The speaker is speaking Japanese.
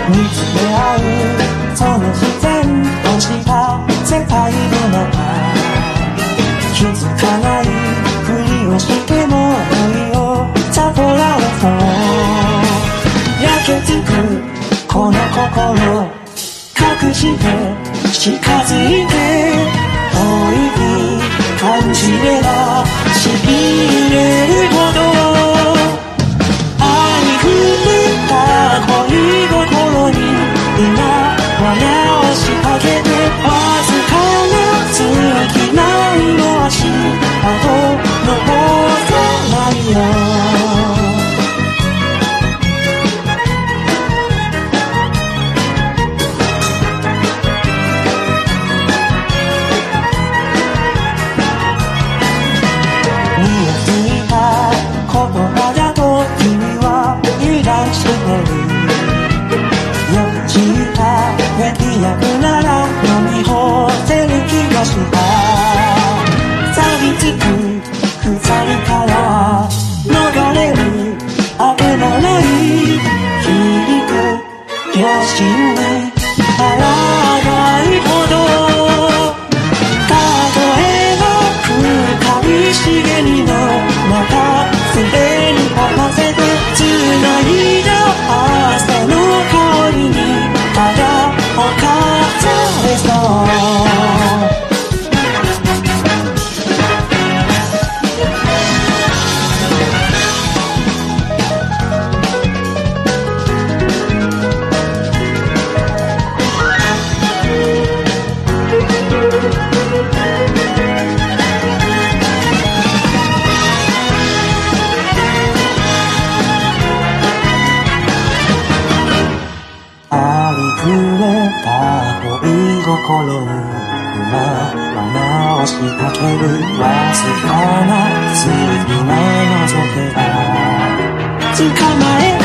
見つめ合うその自然とした世界の中、気づかないふりをしてもいいよ悟られそう、焼けつくこの心隠して近づいて遠い感じればしびれるほど愛に触れた恋心に今罠を仕掛けて、わずかな隙間の足跡残さないよ。言葉だと君は油断してる。よく知った適役なら飲み干せる気がした。錆びつく二人から逃れるあてのない響く両親に抗いほど、例えば深い茂みの中すでに合わせて繋いだ朝の香りにただ侵されそう。触れた恋心に今罠を仕掛けるわずかな隙間覗けば捕まえ